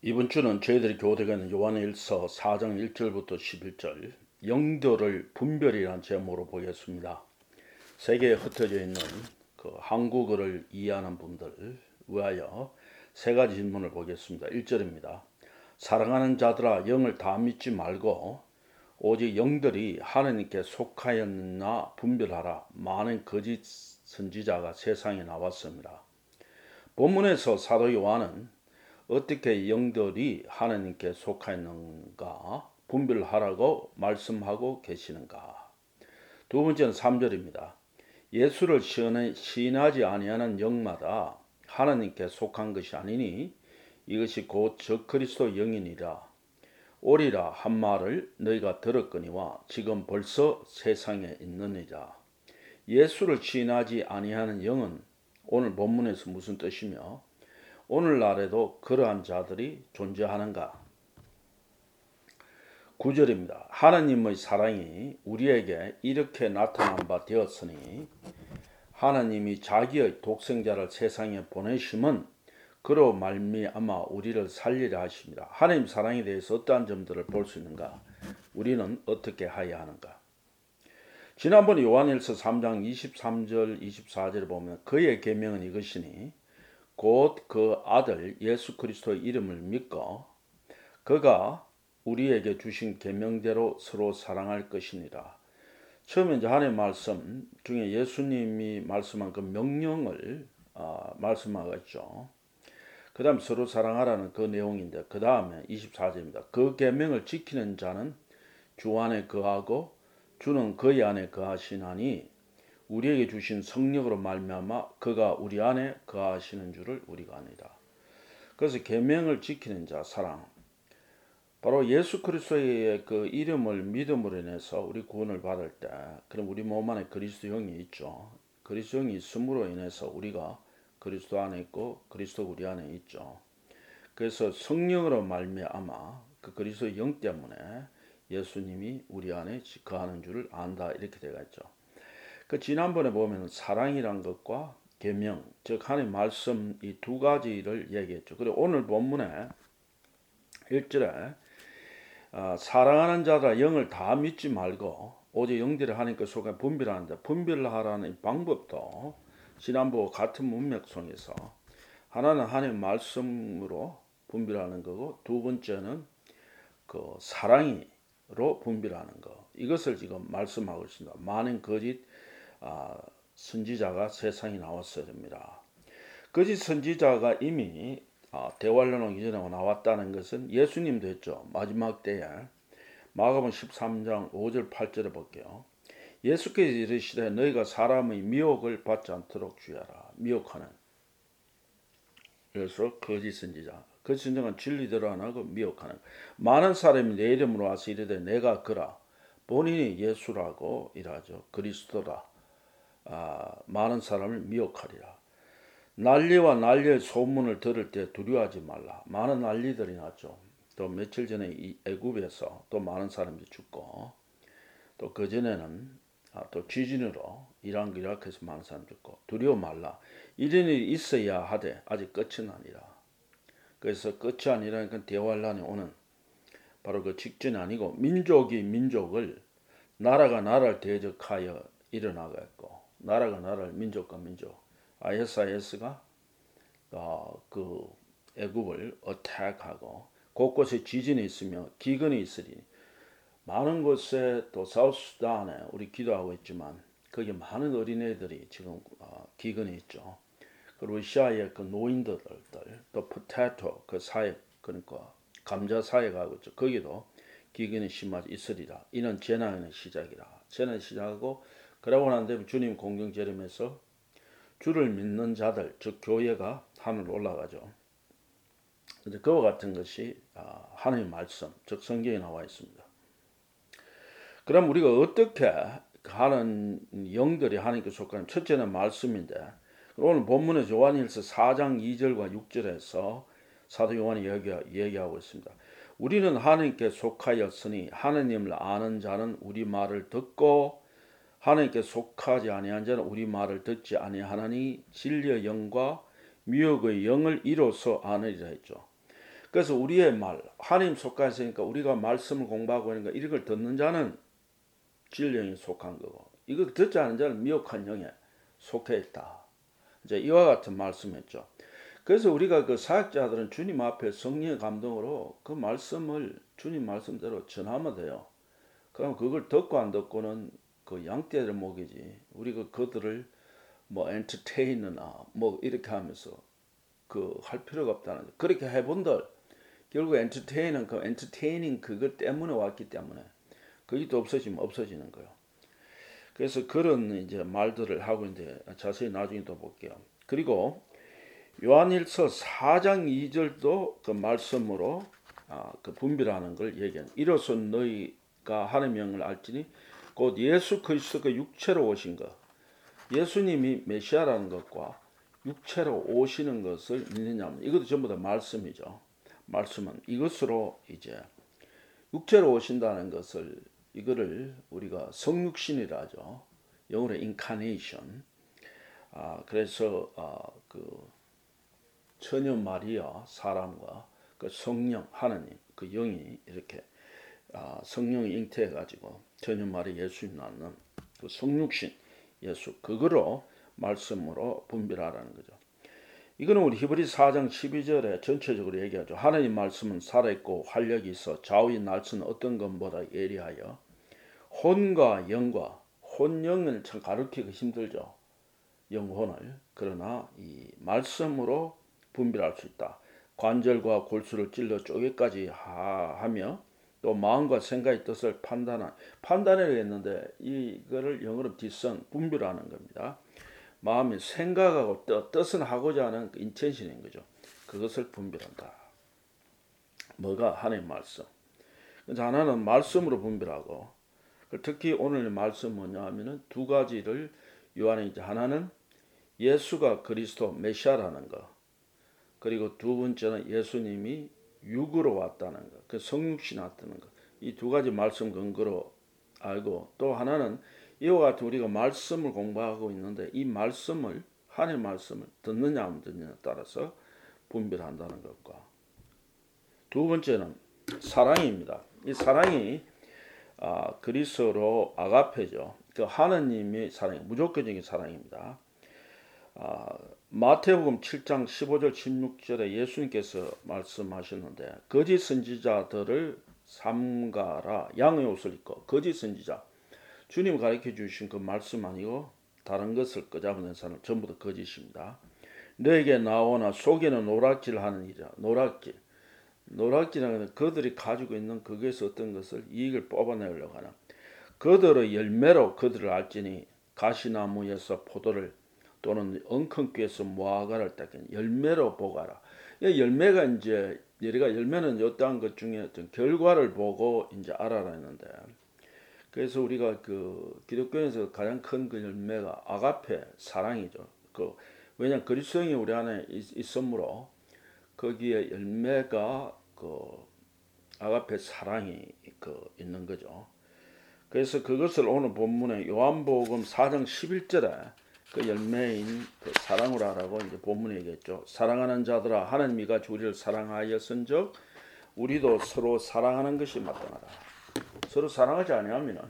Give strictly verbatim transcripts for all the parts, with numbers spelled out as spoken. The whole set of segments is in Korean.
이번 주는 저희들이 교대가 있는 요한일서 사 장 일 절부터 십일 절 영들을 분별이라는 제목으로 보겠습니다. 세계에 흩어져 있는 그 한국어를 이해하는 분들 위하여 세 가지 질문을 보겠습니다. 일 절입니다. 사랑하는 자들아, 영을 다 믿지 말고 오직 영들이 하나님께 속하였나 분별하라. 많은 거짓 선지자가 세상에 나왔습니다. 본문에서 사도 요한은 어떻게 영들이 하나님께 속하였는가 분별하라고 말씀하고 계시는가. 두 번째는 삼 절입니다. 예수를 시인하지 아니하는 영마다 하나님께 속한 것이 아니니 이것이 곧 적그리스도 영이니라. 오리라 한 말을 너희가 들었거니와 지금 벌써 세상에 있느니라. 예수를 시인하지 아니하는 영은 오늘 본문에서 무슨 뜻이며 오늘날에도 그러한 자들이 존재하는가? 구 절입니다. 하나님의 사랑이 우리에게 이렇게 나타난 바 되었으니 하나님이 자기의 독생자를 세상에 보내심은 그로 말미암아 우리를 살리려 하십니다. 하나님 사랑에 대해서 어떠한 점들을 볼 수 있는가? 우리는 어떻게 해야 하는가? 지난번에 요한일서 삼 장 이십삼 절 이십사 절에 보면 그의 계명은 이것이니 곧 그 아들 예수 그리스도의 이름을 믿고 그가 우리에게 주신 계명대로 서로 사랑할 것이니라. 처음에 이제 하나님의 말씀 중에 예수님이 말씀한 그 명령을 어, 말씀하고 있죠. 그 다음 서로 사랑하라는 그 내용인데 그 다음에 이십사 절입니다. 그 계명을 지키는 자는 주 안에 거하고 주는 그의 안에 거하시나니 우리에게 주신 성령으로 말미암아 그가 우리 안에 거하시는 줄을 우리가 아니라. 그래서 계명을 지키는 자 사랑. 바로 예수 그리스도의 그 이름을 믿음으로 인해서 우리 구원을 받을 때 그럼 우리 몸 안에 그리스도 영이 있죠. 그리스도 영이 있음으로 인해서 우리가 그리스도 안에 있고 그리스도 우리 안에 있죠. 그래서 성령으로 말미암아 그 그리스도 영 때문에 예수님이 우리 안에 거하는 줄을 안다 이렇게 되어 있죠. 그 지난번에 보면 사랑이란 것과 계명, 즉 하나님 말씀 이 두 가지를 얘기했죠. 그리고 오늘 본문에 일 절에 어, 사랑하는 자들아 영을 다 믿지 말고 오직 영들이 하나님께 속해 분별하는데 분별하라는 방법도 지난번과 같은 문맥 속에서 하나는 하나님 말씀으로 분별하는 거고 두 번째는 그 사랑으로 분별하는 거. 이것을 지금 말씀하고 있습니다. 많은 거짓 아, 선지자가 세상에 나왔어야 됩니다. 거짓 선지자가 이미 아, 대환란 오기 전에 나왔다는 것은 예수님도 했죠. 마지막 때에 마가복음 십삼 장 오 절 팔 절에 볼게요. 예수께서 이르시되 너희가 사람의 미혹을 받지 않도록 주의하라. 미혹하는. 그래서 거짓 선지자. 거짓 선지자는 진리대로 안 하고 미혹하는. 많은 사람이 내 이름으로 와서 이르되 내가 그라. 본인이 예수라고 일하죠. 그리스도라. 아, 많은 사람을 미혹하리라. 난리와 난리의 소문을 들을 때 두려워하지 말라. 많은 난리들이 났죠. 또 며칠 전에 이 애굽에서 또 많은 사람들이 죽고 또 그전에는 아, 또 지진으로 이란 이라크에서 많은 사람이 죽고 두려워 말라. 이런 일이 있어야 하되 아직 끝은 아니라. 그래서 끝이 아니라니까 대환란이 오는 바로 그 직전이 아니고 민족이 민족을 나라가 나라를 대적하여 일어나겠고 나라가 나라를 민족과 민족 아이에스아이에스가 어, 그 애굽을 어택하고 곳곳에 지진이 있으며 기근이 있으리. 많은 곳에 또 사우스수단에 우리 기도하고 있지만 거기 많은 어린애들이 지금 어, 기근이 있죠. 그 러시아의 그 노인들 또 포테토 그 사회 그러니까 감자 사회가 하고 있죠. 거기도 기근이 심하게 있으리라. 이는 재난의 시작이라. 재난의 시작하고 그러고 난 다음에 주님 공경 재림에서 주를 믿는 자들, 즉 교회가 하늘로 올라가죠. 근데 그와 같은 것이 하나님의 말씀, 즉 성경에 나와 있습니다. 그럼 우리가 어떻게 하는 영들이 하나님께 속하는 첫째는 말씀인데 오늘 본문에서 요한일서 사 장 이 절과 육 절에서 사도 요한이 얘기, 얘기하고 있습니다. 우리는 하나님께 속하였으니 하나님을 아는 자는 우리 말을 듣고 하나님께 속하지 아니한 자는 우리 말을 듣지 아니하나니 진리의 영과 미혹의 영을 이로써 아느리라 했죠. 그래서 우리의 말, 하나님 속해 있으니까 우리가 말씀을 공부하고 있는 거 이런 걸 듣는 자는 진령에 속한 거고, 이거 듣지 않은 자는 미혹한 영에 속해 있다. 이제 이와 같은 말씀했죠. 그래서 우리가 그 사역자들은 주님 앞에 성령의 감동으로 그 말씀을 주님 말씀대로 전하면 돼요. 그럼 그걸 듣고 안 듣고는 그 양떼를 먹이지. 우리가 그들을 뭐 엔터테이너나 뭐 이렇게 하면서 그 할 필요가 없다는 거. 그렇게 해본들 결국 엔터테이는 그 엔터테이닝 그것 때문에 왔기 때문에 그게 또 없어지면 없어지는 거예요. 그래서 그런 이제 말들을 하고 있는데 자세히 나중에 또 볼게요. 그리고 요한일서 사 장 이 절도 그 말씀으로 아, 그 분별하는 걸 얘기하는. 이로써 너희가 하나님의 영을 알지니 곧 예수 그리스도가 육체로 오신 것, 예수님이 메시아라는 것과 육체로 오시는 것을 믿느냐. 이것도 전부 다 말씀이죠. 말씀은 이것으로 이제 육체로 오신다는 것을 이거를 우리가 성육신이라 하죠. 영어로 incarnation. 아, 그래서 아, 그 처녀 마리아 사람과 그 성령 하나님 그 영이 이렇게 아, 성령이 잉태해 가지고 처녀 마리아 예수님 낳는 그 성육신 예수 그거로 말씀으로 분별하라는 거죠. 이거는 우리 히브리 사 장 십이 절에 전체적으로 얘기하죠. 하나님 말씀은 살아있고 활력이 있어 좌우의 날선 어떤 것보다 예리하여 혼과 영과 혼영을 참 가르치기 힘들죠. 영혼을. 그러나 이 말씀으로 분별할 수 있다. 관절과 골수를 찔러 쪼개까지 하며 또 마음과 생각의 뜻을 판단한 판단을 했는데 이거를 영어로 discern 분별하는 겁니다. 마음이 생각하고 뜻, 뜻은 하고자 하는 그 인텐션인 거죠. 그것을 분별한다. 뭐가 하나님의 말씀. 그래서 하나는 말씀으로 분별하고 특히 오늘 말씀 뭐냐 하면은 두 가지를 요한이 이제 하나는 예수가 그리스도 메시아라는 거. 그리고 두 번째는 예수님이 육으로 왔다는 거. 그 성육신 왔다는 거. 이 두 가지 말씀 근거로 알고 또 하나는 이와 같이 우리가 말씀을 공부하고 있는데 이 말씀을 하나님의 말씀을 듣느냐 안 듣느냐에 따라서 분별한다는 것과 두 번째는 사랑입니다. 이 사랑이 아, 그리스도로 아가페죠. 그 하나님의 사랑, 무조건적인 사랑입니다. 아, 마태복음 칠 장 십오 절 십육 절에 예수님께서 말씀하셨는데 거짓 선지자들을 삼가라. 양의 옷을 입고 거짓 선지자. 주님 가르쳐 주신 그 말씀 아니고 다른 것을 끄잡아낸 사람 전부 다 거짓입니다. 너에게 나오나 속에는 노략질하는 이라. 노략질. 노략질하는 그들이 가지고 있는 거기에서 어떤 것을 이익을 뽑아내려고 하나. 그들의 열매로 그들을 알지니 가시나무에서 포도를 또는 엉겅퀴에서 무화과를 닦은 열매로 보가라. 열매가 이제 여리가 열매는 어떠한 것 중에 어떤 결과를 보고 이제 알아라 했는데 그래서 우리가 그 기독교에서 가장 큰 그 열매가 아가페 사랑이죠. 그 왜냐 그리스도인이 우리 안에 있으므로 거기에 열매가 그 아가페 사랑이 그 있는 거죠. 그래서 그것을 오늘 본문에 요한복음 사 장 십일 절에 그 열매인 그 사랑을 하라고 이제 본문에 얘기했죠. 사랑하는 자들아 하나님이 같이 우리를 사랑하였은즉 우리도 서로 사랑하는 것이 마땅하다. 서로 사랑하지 아니하면은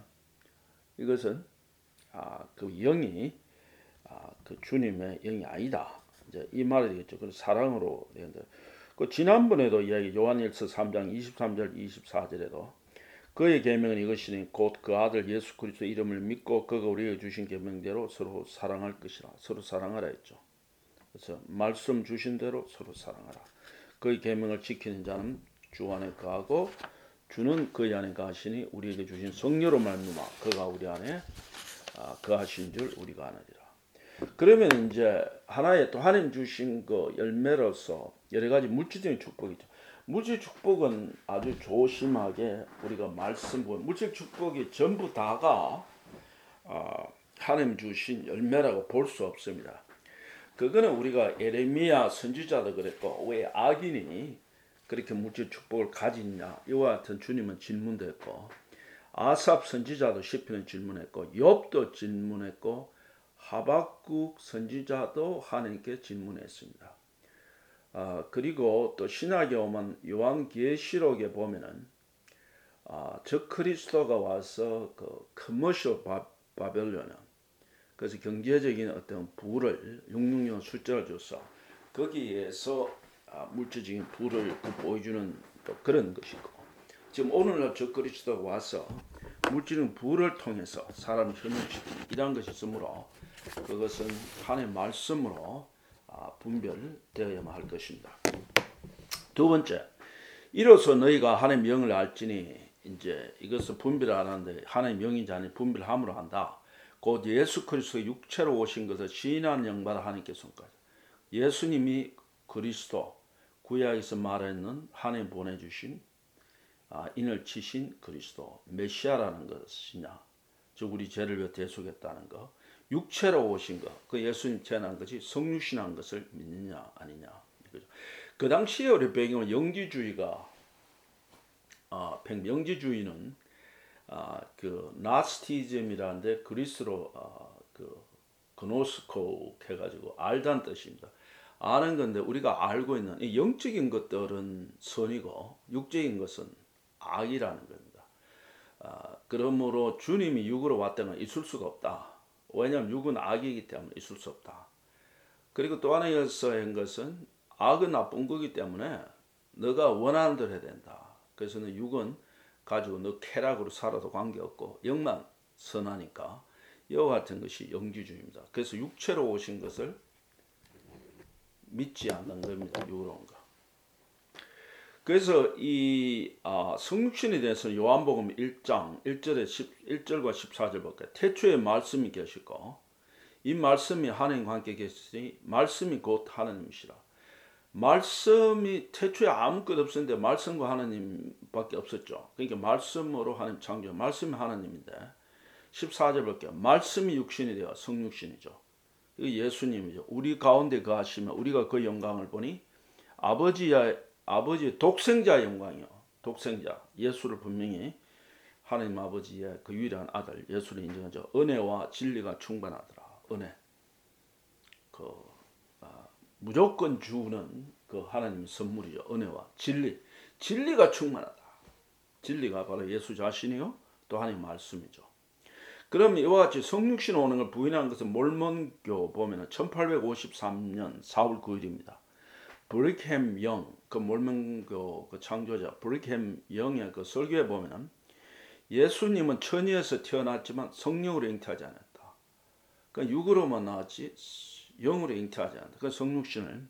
이것은 아, 그 영이 아, 그 주님의 영이 아니다. 이제 이 말이 되겠죠. 그 사랑으로 되는데 그 지난번에도 이야기 요한일서 삼 장 이십삼 절 이십사 절에도 그의 계명은 이것이니 곧 그 아들 예수 그리스도 이름을 믿고 그가 우리에게 주신 계명대로 서로 사랑할 것이라. 서로 사랑하라 했죠. 그래서 말씀 주신 대로 서로 사랑하라. 그의 계명을 지키는 자는 주 안에 거하고 주는 그의 안에 거하시니 우리에게 주신 성령으로 말미암아 그가 우리 안에 거하신 줄 우리가 아느니라. 그러면 이제 하나의 또 하나님 주신 그 열매로서 여러 가지 물질적인 축복이죠. 물질 축복은 아주 조심하게 우리가 말씀 보면 물질 축복이 전부 다가 어, 하나님 주신 열매라고 볼 수 없습니다. 그거는 우리가 에레미야 선지자도 그랬고 왜 악인이 그렇게 물질 축복을 가지냐 이와 같은 주님은 질문도 했고 아삽 선지자도 시편에 질문했고 욥도 질문했고 하박국 선지자도 하나님께 질문했습니다. 아, 그리고 또 신약에 오면 요한계시록에 보면은 아, 저 그리스도가 와서 그 커머셜 바, 바벨론은 그래서 경제적인 어떤 부를 육육육 숫자를 줘서 거기에서 아, 물질적인 부를 그 보여주는 또 그런 것이고 지금 오늘날 저 그리스도가 와서 물질적인 부를 통해서 사람을 현혹시키는 이러한 것이 있으므로 그것은 하나님의 말씀으로 아, 분별되어야만 할 것입니다. 두 번째, 이로써 너희가 하나님의 영을 알지니 이제 이것을 분별 안 하는데 하나님의 영인지 아닌지 분별함으로 한다. 곧 예수 그리스도가 육체로 오신 것을 시인하는 영마다 하나님께 손까지. 예수님이 그리스도 구약에서 말하는 하나님 보내주신 아, 인을 치신 그리스도 메시아라는 것이냐, 즉 우리 죄를 위해 대속했다는 것, 육체로 오신 것, 그 예수님 태어난 것이 성육신한 것을 믿느냐 아니냐. 그 당시에 우리 배경은 영지주의가 아, 영지주의는 아, 그 나스티즘이라는데 그리스로 아, 그 그노스코 해가지고 알다는 뜻입니다. 아는 건데 우리가 알고 있는 이 영적인 것들은 선이고 육적인 것은 악이라는 겁니다. 아, 그러므로 주님이 육으로 왔다는 건 있을 수가 없다. 왜냐하면 육은 악이기 때문에 있을 수 없다. 그리고 또 하나에서 한 것은 악은 나쁜 거기 때문에 너가 원하는 대로 해야 된다. 그래서 너 육은 가지고 너 쾌락으로 살아도 관계없고 영만 선하니까 이와 같은 것이 영지주의입니다. 그래서 육체로 오신 것을 믿지 않는 겁니다. 육으로 온 거. 그래서 이 아, 성육신에 대해서는 요한복음 일 장 일 절에 일 절과 십사 절 볼게요. 태초에 말씀이 계시고 이 말씀이 하나님과 함께 계시니 말씀이 곧 하나님이시라. 말씀이 태초에 아무것도 없었는데 말씀과 하나님밖에 없었죠. 그러니까 말씀으로 하나님 창조, 말씀이 하나님인데 십사 절 볼게요. 말씀이 육신이 되어 성육신이죠. 예수님이죠. 우리 가운데 거하시면 우리가 그 영광을 보니 아버지의 아버지의 독생자 영광이요. 독생자 예수를 분명히 하나님 아버지의 그 유일한 아들 예수를 인정하죠. 은혜와 진리가 충만하더라. 은혜 그 아, 무조건 주는 그 하나님의 선물이죠. 은혜와 진리 진리가 충만하다. 진리가 바로 예수 자신이요 또 하나님 말씀이죠. 그럼 이와 같이 성육신 오는 걸 부인한 것은 몰몬교 보면 천팔백오십삼 년 사월 구일입니다. 브릭햄 영, 그 몰몬교 그 창조자 브릭햄 영의 그 설교에 보면은 예수님은 천의에서 태어났지만 성령으로 잉태하지 않았다. 그러니까 육으로만 나왔지 영으로 잉태하지 않았다. 그 성육신을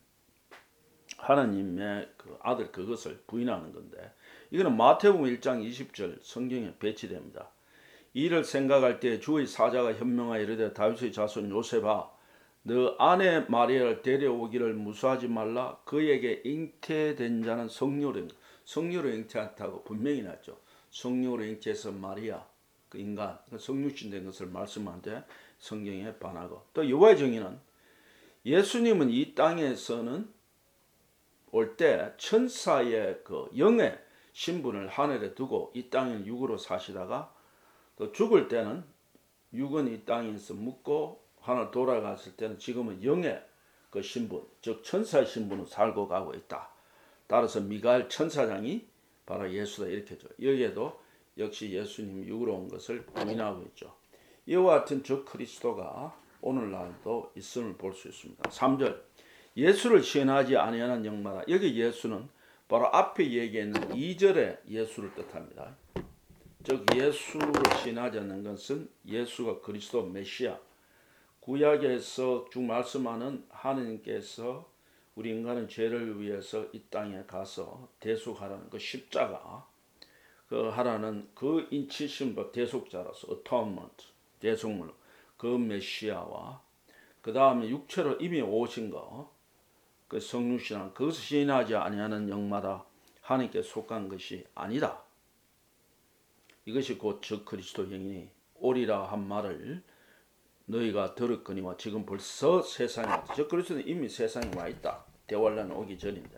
하나님의 그 아들 그것을 부인하는 건데 이거는 마태복음 일 장 이십 절 성경에 배치됩니다. 이를 생각할 때 주의 사자가 현명하여 이르되 다윗의 자손 요셉아 너 아내 마리아를 데려오기를 무수하지 말라. 그에게 잉태된 자는 성령으로 성령으로 잉태한다고 분명히 났죠. 성령으로 잉태해서 마리아 그 인간 그 성육신 된 것을 말씀하는데 성경에 반하고 또 여호와의 정의는 예수님은 이 땅에서는 올 때 천사의 그 영의 신분을 하늘에 두고 이 땅에 육으로 사시다가 또 죽을 때는 육은 이 땅에서 묵고 하늘 돌아갔을 때는 지금은 영의 그 신분, 즉 천사의 신분으로 살고 가고 있다. 따라서 미가엘 천사장이 바로 예수다 이렇게 죠. 여기에도 역시 예수님이 육으로 온 것을 부인하고 있죠. 이와 같은 저 그리스도가 오늘날도 있음을 볼 수 있습니다. 삼 절 예수를 시인하지 아니하는 영마다 여기 예수는 바로 앞에 얘기했는 이 절의 예수를 뜻합니다. 즉 예수를 시인하지 않는 것은 예수가 그리스도 메시아 구약에서 쭉 말씀하는 하느님께서 우리 인간의 죄를 위해서 이 땅에 가서 대속하라는 그 십자가 그 하라는 그 인치신 대속자로서 atonement 대속물 그 메시아와 그 다음에 육체로 이미 오신 거 그 성육신한 그것을 시인하지 아니하는 영마다 하나님께 속한 것이 아니다. 이것이 곧 저 그리스도 영이니 오리라 한 말을 너희가 들었거니와 지금 벌써 세상에 왔다. 저 그리스도는 이미 세상에 와 있다. 대환란 오기 전인데.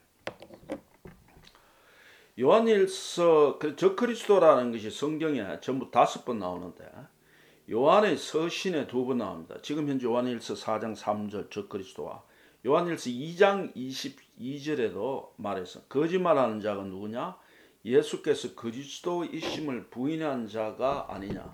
요한일서 저 그리스도라는 것이 성경에 전부 다섯 번 나오는데 요한의 서신에 두 번 나옵니다. 지금 현재 요한일서 사 장 삼 절 저 그리스도와 요한일서 이 장 이십이 절에도 말해서 거짓말하는 자가 누구냐? 예수께서 그리스도이심을 부인한 자가 아니냐.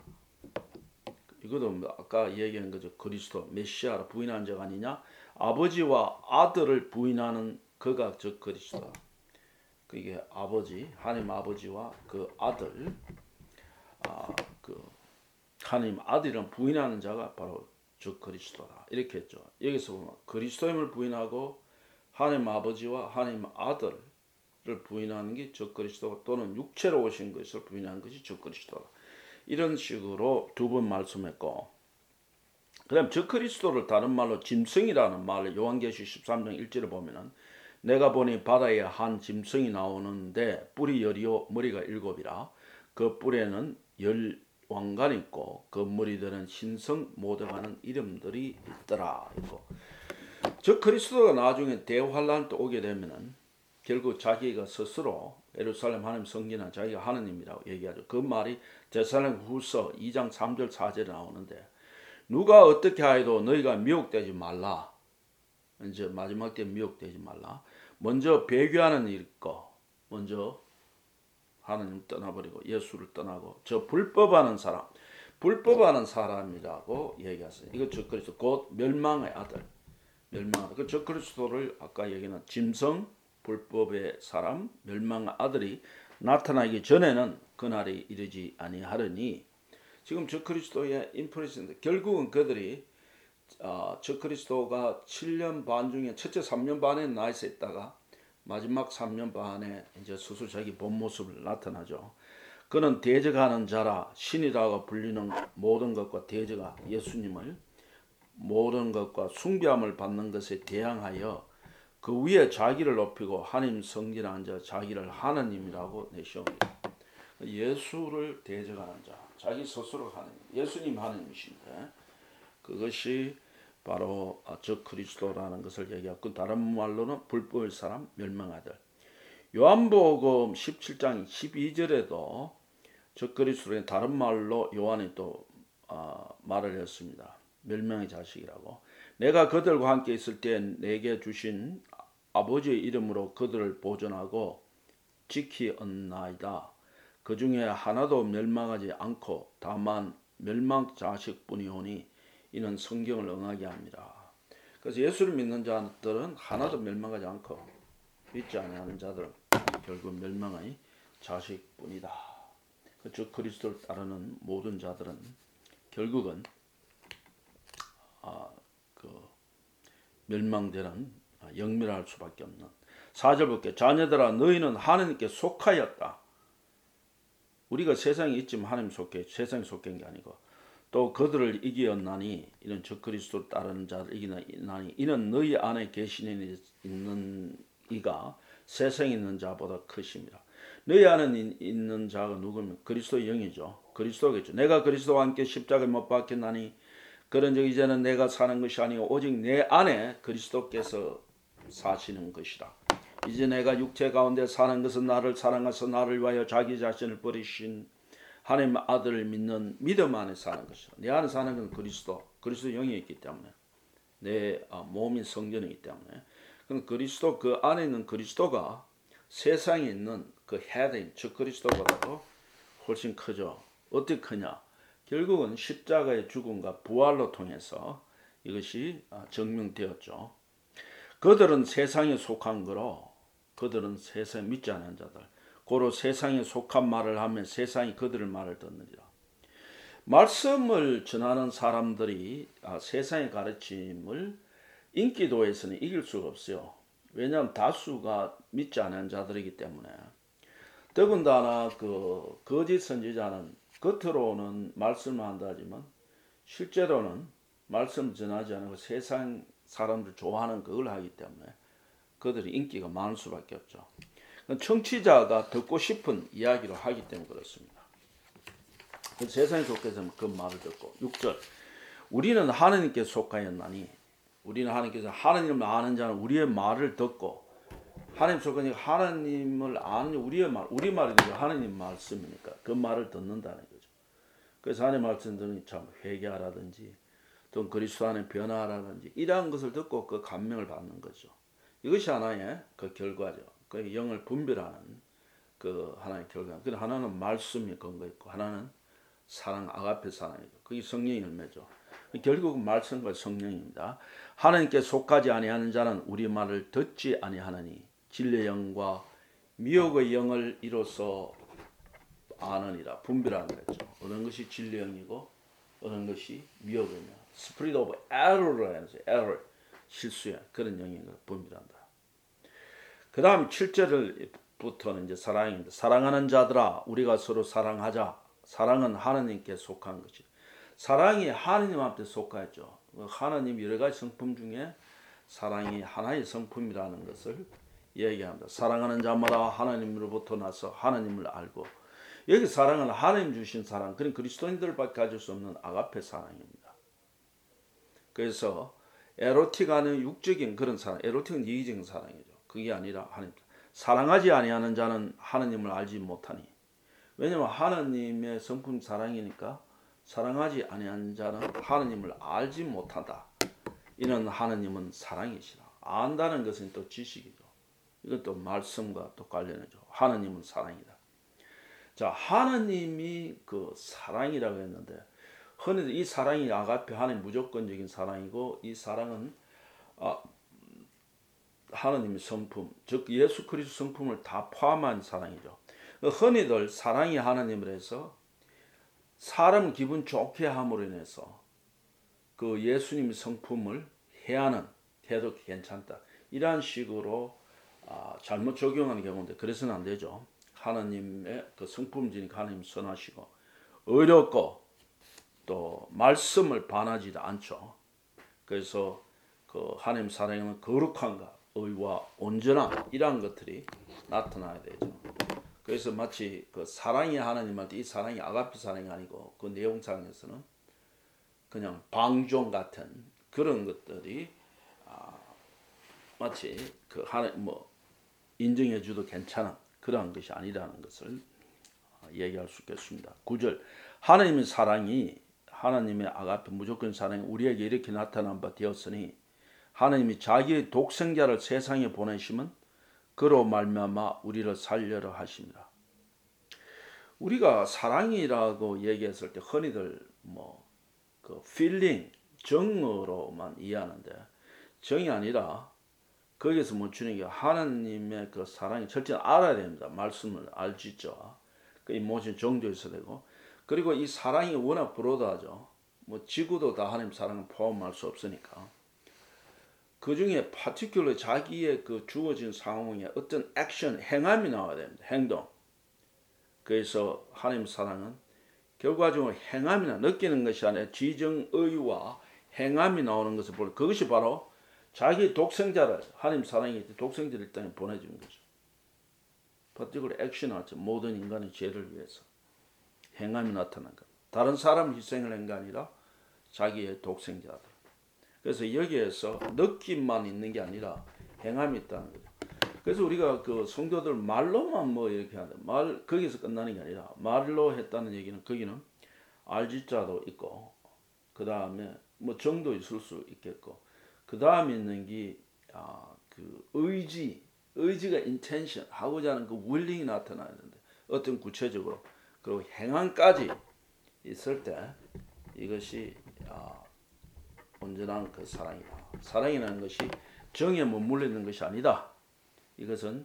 이것도 아까 얘기한 거죠. 그리스도 메시아를 부인한 자가 아니냐. 아버지와 아들을 부인하는 그가 저 그리스도. 그게 아버지, 하나님 아버지와 그 아들, 아, 그 하나님 아들이란 부인하는 자가 바로 저 그리스도다. 이렇게 했죠. 여기서 보면 그리스도임을 부인하고 하나님 아버지와 하나님 아들을 부인하는 게 저 그리스도, 또는 육체로 오신 것을 부인하는 것이 저 그리스도다. 이런 식으로 두 번 말씀했고, 그다음 저 그리스도를 다른 말로 짐승이라는 말을 요한계시 십삼 장 일 절에 보면은 내가 보니 바다에 한 짐승이 나오는데 뿔이 열이요 머리가 일곱이라. 그 뿔에는 열 왕관이 있고 그 머리들은 신성 모독하는 이름들이 있더라. 이거. 저 그리스도가 나중에 대환란 때 오게 되면은 결국 자기가 스스로 예루살렘 하나님 성전은 자기가 하느님이라고 얘기하죠. 그 말이 데살로니가후서 이 장 삼 절 사 절에 나오는데, 누가 어떻게 하여도 너희가 미혹되지 말라. 이제 마지막 때 미혹되지 말라. 먼저 배교하는 일 거, 먼저 하나님 떠나버리고 예수를 떠나고 저 불법하는 사람, 불법하는 사람이라고 얘기했어요. 이거 저 그리스도 곧 멸망의 아들, 멸망. 그 저 그리스도를 아까 얘기한 짐승, 불법의 사람, 멸망의 아들이 나타나기 전에는 그날이 이르지 아니하려니. 지금 저 그리스도의 인프레스인데 결국은 그들이 어, 저 그리스도가 칠 년 반 중에 첫째 삼 년 반에 나 있었다가 마지막 삼 년 반에 이제 스스로 자기 본 모습을 나타나죠. 그는 대적하는 자라. 신이라고 불리는 모든 것과 대적하 예수님을 모든 것과 숭배함을 받는 것에 대항하여 그 위에 자기를 높이고 하나님 성전에 앉아 자기를 하나님이라고 내시옵니다. 예수를 대적하는 자, 자기 스스로 하나님, 예수님 하나님이신데 그것이 바로 저 그리스도라는 것을 얘기하고, 다른 말로는 불법의 사람, 멸망아들. 요한복음 십칠 장 십이 절에도 저 그리스도의 다른 말로 요한이 또 어, 말을 했습니다. 멸망의 자식이라고. 내가 그들과 함께 있을 때 내게 주신 아버지의 이름으로 그들을 보존하고 지키었나이다. 그 중에 하나도 멸망하지 않고 다만 멸망 자식뿐이오니 이는 성경을 응하게 합니다. 그래서 예수를 믿는 자들은 하나도 멸망하지 않고 믿지 않는 자들은 결국 멸망의 자식뿐이다. 즉 그리스도를 따르는 모든 자들은 결국은 아, 그 멸망되는 영멸할 수밖에 없는. 사 절 볼게요. 자녀들아 너희는 하나님께 속하였다. 우리가 세상에 있지만 하나님 속해, 세상에 속한 게 아니고, 또 그들을 이기었나니 이는 저 그리스도를 따르는 자를 이기나니 이는 너희 안에 계시는 있는 이가 세상에 있는 자보다 크심이라. 너희 안에 있는 자가 누구면 그리스도의 영이죠. 그리스도겠죠. 내가 그리스도와 함께 십자가에 못 박혔나니 그런즉 이제는 내가 사는 것이 아니고 오직 내 안에 그리스도께서 사시는 것이라. 이제 내가 육체 가운데 사는 것은 나를 사랑하사 나를 위하여 자기 자신을 버리신 하나님 아들을 믿는 믿음 안에 사는 것이라. 내 안에 사는 것은 그리스도, 그리스도 영이 있기 때문에, 내 몸이 성전이기 때문에. 그럼 그리스도, 그 안에 있는 그리스도가 세상에 있는 그 헤드인 즉 그리스도보다도 훨씬 크죠. 어떻게 크냐? 결국은 십자가의 죽음과 부활로 통해서 이것이 증명되었죠. 그들은 세상에 속한 거로, 그들은 세상에 믿지 않는 자들, 고로 세상에 속한 말을 하면 세상이 그들의 말을 듣느니라. 말씀을 전하는 사람들이 세상의 가르침을 인기도에서는 이길 수가 없어요. 왜냐하면 다수가 믿지 않는 자들이기 때문에. 더군다나 그 거짓 선지자는 겉으로는 말씀을 한다 하지만 실제로는 말씀 전하지 않고 세상 사람들 좋아하는 그걸 하기 때문에 그들이 인기가 많을 수밖에 없죠. 청취자가 듣고 싶은 이야기를 하기 때문에 그렇습니다. 세상에 속해서는 그 말을 듣고. 육 절 우리는 하나님께 속하였나니, 우리는 하나님께서 하나님을 아는 자는 우리의 말을 듣고, 하나님 속하니까 하나님을 아는 우리의 말, 우리 말이니까 하나님 말씀이니까 그 말을 듣는다는 거죠. 그래서 하나님 말씀 들으니 참 회개하라든지 또 그리스도 안에 변화라든지 이러한 것을 듣고 그 감명을 받는 거죠. 이것이 하나의 그 결과죠. 그 영을 분별하는 그 하나의 결과. 그 하나는 말씀이 근거 있고 하나는 사랑 아가페 사랑이죠. 그게 성령의 열매죠. 결국은 말씀과 성령입니다. 하나님께 속하지 아니하는 자는 우리 말을 듣지 아니하느니 진리의 영과 미혹의 영을 이로써 아느니라. 분별하는 거죠. 어느 것이 진리의 영이고 어느 것이 미혹의 영. 스프리트 오브 에러로 해서 에러 실수야. 그런 영인 걸 분별한다. 그 다음 칠 절부터는 이제 사랑입니다. 사랑하는 자들아 우리가 서로 사랑하자. 사랑은 하나님께 속한 것이. 사랑이 하나님한테 속하죠. 하나님 여러 가지 성품 중에 사랑이 하나의 성품이라는 것을 얘기합니다. 사랑하는 자마다 하나님으로부터 나서 하나님을 알고, 여기 사랑은 하나님 주신 사랑, 그런 그리스도인들밖에 가질 수 없는 아가페 사랑입니다. 그래서 에로틱하는 육적인 그런 사랑, 에로틱은 이기적인 사랑이죠. 그게 아니라 하나님. 사랑하지 아니하는 자는 하나님을 알지 못하니. 왜냐하면 하나님의 성품 사랑이니까 사랑하지 아니하는 자는 하나님을 알지 못한다. 이는 하나님은 사랑이시라. 안다는 것은 또 지식이죠. 이것도 말씀과 또 관련해죠. 하나님은 사랑이다. 자, 하나님이 그 사랑이라고 했는데, 흔히 이 사랑이 아가페 하나님 무조건적인 사랑이고, 이 사랑은 아, 하나님의 성품, 즉 예수 그리스도 성품을 다 포함한 사랑이죠. 흔히들 사랑이 하나님을 해서 사람 기분 좋게 함으로 인해서 그 예수님의 성품을 해하는 해도 괜찮다. 이러한 식으로 아, 잘못 적용하는 경우인데 그래서는 안 되죠. 하나님의 그 성품이니까 하나님 선하시고 어렵고 또 말씀을 반하지도 않죠. 그래서 그 하나님 사랑은 거룩함과 의와 온전함 이러한 것들이 나타나야 되죠. 그래서 마치 그 사랑이 하나님한테 이 사랑이 아가페 사랑이 아니고 그 내용상에서는 그냥 방종 같은 그런 것들이 아, 마치 그 하나 뭐 인정해줘도 괜찮은 그러한 것이 아니라는 것을 얘기할 수 있겠습니다. 구 절 하나님의 사랑이 하나님의 아가페 무조건 사랑이 우리에게 이렇게 나타난 바 되었으니 하나님이 자기의 독생자를 세상에 보내심은 그로 말미암아 우리를 살려라 하십니다. 우리가 사랑이라고 얘기했을 때 흔히들 뭐 그 feeling 정으로만 이해하는데 정이 아니라 거기서 멈추는 게 하나님의 그 사랑이 철저히 알아야 됩니다. 말씀을 알지죠. 그 이모션 정도 있어야 되고, 그리고 이 사랑이 워낙 브로드하죠. 뭐 지구도 다 하나님 사랑을 포함할 수 없으니까. 그 중에 파티큘러 자기의 그 주어진 상황에 어떤 액션, 행함이 나와야 됩니다. 행동. 그래서 하나님 사랑은 결과적으로 행함이나 느끼는 것이 아니라 지정의와 행함이 나오는 것을 보는, 그것이 바로 자기 독생자를, 하나님 사랑이 독생자를 이 땅에 보내준 거죠. 파티큘러 액션하죠. 모든 인간의 죄를 위해서 행함이 나타난 것. 다른 사람 희생을 한 게 아니라 자기의 독생자들. 그래서 여기에서 느낌만 있는 게 아니라 행함이 있다는 거죠. 그래서 우리가 그 성도들 말로만 뭐 이렇게 하는데, 말, 거기서 끝나는 게 아니라 말로 했다는 얘기는 거기는 알지자도 있고, 그 다음에 뭐 정도 있을 수 있겠고, 그 다음에 있는 게, 아, 그 의지, 의지가 intention, 하고자 하는 그 willing이 나타나는데, 어떤 구체적으로, 그리고 행함까지 있을 때, 이것이, 아, 온전한 그 사랑이다. 사랑이라는 것이 정에 머물러 있는 것이 아니다. 이것은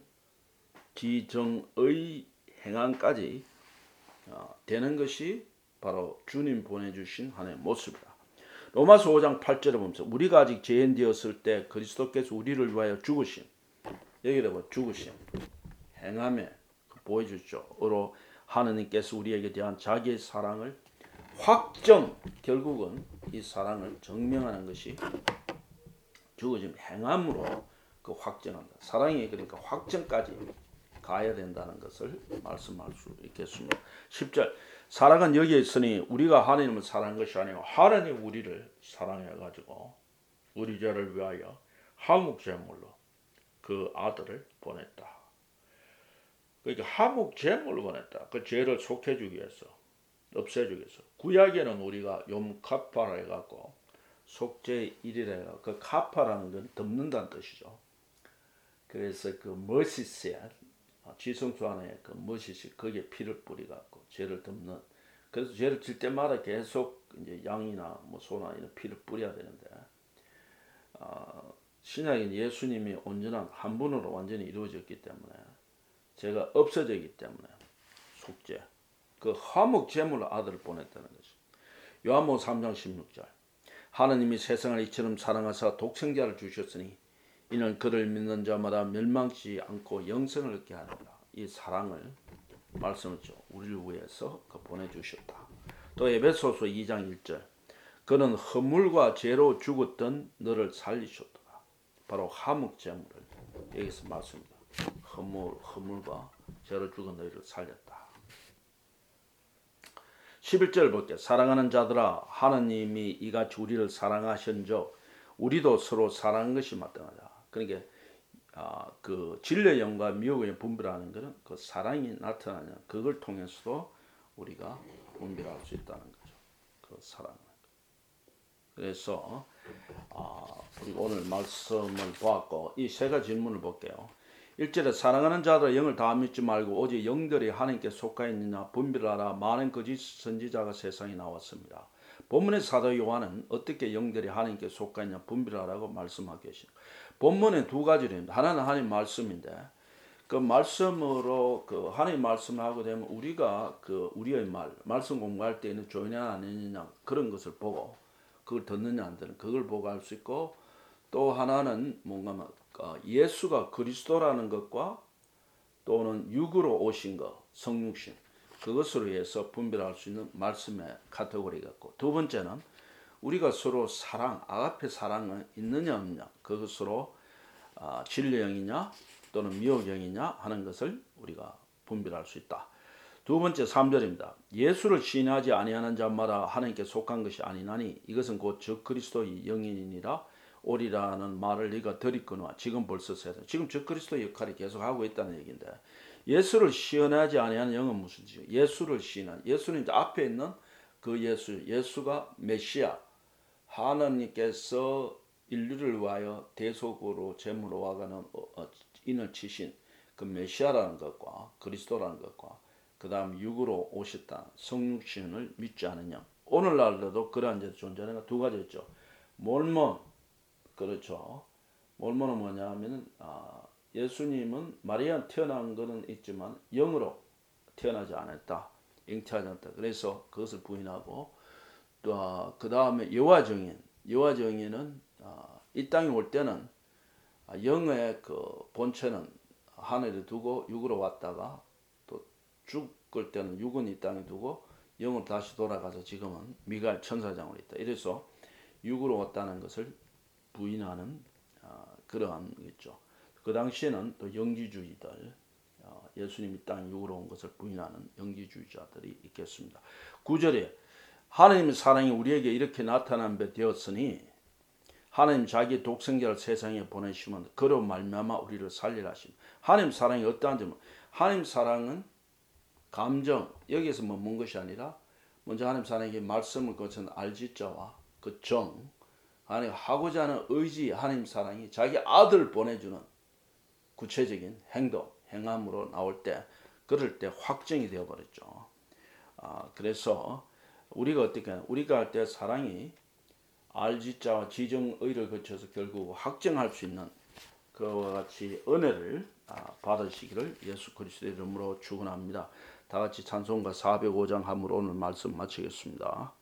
지정의 행함까지 되는 것이 바로 주님 보내주신 하나님의 모습이다. 로마서 오 장 팔 절에 보면서 우리가 아직 죄인 되었을 때 그리스도께서 우리를 위하여 죽으심. 여기다 뭐 죽으심. 행함에 보여주죠. 어로 하느님께서 우리에게 대한 자기의 사랑을 확정, 결국은 이 사랑을 증명하는 것이 죽어진 행함으로 그 확정한다. 사랑이 그러니까 확정까지 가야 된다는 것을 말씀할 수 있겠습니다. 십 절 사랑은 여기에 있으니 우리가 하나님을 사랑한 것이 아니고 하나님 우리를 사랑해가지고 우리 죄를 위하여 화목제물로 그 아들을 보냈다. 그러니까 화목제물로 보냈다. 그 죄를 속해주기 위해서, 없애주기 위해서. 구약에는 우리가 욤카파라 해갖고 속죄의 일이래요. 그 카파라는 건 덮는다는 뜻이죠. 그래서 그 머시셋, 지성소 안에 그 머시셋 거기에 피를 뿌리갖고 죄를 덮는. 그래서 죄를 질 때마다 계속 이제 양이나 뭐 소나 이런 피를 뿌려야 되는데, 어, 신약인 예수님이 온전한 한 분으로 완전히 이루어졌기 때문에, 죄가 없어졌기 때문에 속죄, 그 화목 제물로 아들을 보냈다는 거죠. 요한복음 삼 장 십육 절. 하나님이 세상을 이처럼 사랑하사 독생자를 주셨으니 이는 그를 믿는 자마다 멸망치 않고 영생을 얻게 하리라. 이 사랑을 말씀했죠. 우리를 위해서 그 보내주셨다. 또 에베소서 이 장 일 절. 그는 허물과 죄로 죽었던 너를 살리셨더라. 바로 화목 제물을 여기서 말씀합니다. 허물, 허물과 죄로 죽은 너희를 살렸다. 십일 절 볼게요. 사랑하는 자들아, 하나님이 이같이 우리를 사랑하신즉 우리도 서로 사랑한 것이 마땅하다. 그러니까 아, 그 진리의 영과 미혹의 영 분별하는 것은 그 사랑이 나타나는 그걸 통해서도 우리가 분별할 수 있다는 거죠. 그 사랑을. 그래서 아, 우리 오늘 말씀을 보았고 이 세 가지 질문을 볼게요. 일 절에 사랑하는 자들아 영을 다 믿지 말고 오직 영들이 하나님께 속하 있느냐 분별하라. 많은 거짓 선지자가 세상에 나왔습니다. 본문의 사도 요한은 어떻게 영들이 하나님께 속하 있느냐 분별하라고 말씀하고 계십니다. 본문에 두 가지입니다. 하나는 하나님 말씀인데 그 말씀으로 그 하나님 말씀을 하게 되면 우리가 그 우리의 말 말씀 공부할 때는 조용하냐 안 했느냐 그런 것을 보고 그걸 듣느냐 안 듣느냐 그걸 보고 알 수 있고, 또 하나는 뭔가 예수가 그리스도라는 것과 또는 육으로 오신 것, 성육신, 그것으로 해서 분별할 수 있는 말씀의 카테고리가 있고, 두 번째는 우리가 서로 사랑, 아가페 사랑은 있느냐 없느냐, 그것으로 아, 진리형이냐 또는 미혹형이냐 하는 것을 우리가 분별할 수 있다. 두 번째 삼 절입니다. 예수를 신뢰하지 아니하는 자마다 하나님께 속한 것이 아니나니 이것은 곧 적 그리스도의 영인이니라 오리라는 말을 네가 들었거니와 지금 벌써 세상 지금 적 그리스도의 역할이 계속하고 있다는 얘기인데, 예수를 시인하지 아니하는 영은 무슨 뜻이에요? 예수를 시인한, 예수는 이제 앞에 있는 그 예수, 예수가 메시아, 하나님께서 인류를 위하여 대속으로 제물로 와가는 인을 치신 그 메시아라는 것과 그리스도라는 것과 그 다음 육으로 오셨다 성육신을 믿지 않느냐. 오늘날도 그러한 제 존재가 두 가지 있죠. 몰몬, 그렇죠. 몰몬은 뭐냐 하면은 아, 예수님은 마리아 태어난 것은 있지만 영으로 태어나지 않았다. 잉태하지 않았다. 그래서 그것을 부인하고, 또 아, 그 다음에 여호와 증인, 여호와 증인은 아, 이 땅에 올 때는 아, 영의 그 본체는 하늘에 두고 육으로 왔다가 또 죽을 때는 육은 이 땅에 두고 영으로 다시 돌아가서 지금은 미가엘 천사장으로 있다. 이래서 육으로 왔다는 것을 부인하는 어, 그러한 있죠. 그 당시에는 또 영지주의들, 어, 예수님이 땅에 육으로 온 것을 부인하는 영지주의자들이 있겠습니다. 구 절에 하나님의 사랑이 우리에게 이렇게 나타난 바 되었으니 하나님 자기 독생자를 세상에 보내시면 그로 말미암아 우리를 살리라 하심. 하나님 사랑이 어떠한지, 하나님 사랑은 감정, 여기에서 머문 것이 아니라 먼저 하나님 사랑에게 말씀을 거친 알지자와 그 정, 하나님 하고자 하는 의지, 하나님 사랑이 자기 아들을 보내주는 구체적인 행동, 행함으로 나올 때, 그럴 때 확정이 되어버렸죠. 아, 그래서 우리가 어떻게 하냐, 우리가 할 때 사랑이 알지자와 지정의를 거쳐서 결국 확정할 수 있는 그와 같이 은혜를 받으시기를 예수 그리스도의 이름으로 축원합니다. 다 같이 찬송가 사백오 장 함으로 오늘 말씀 마치겠습니다.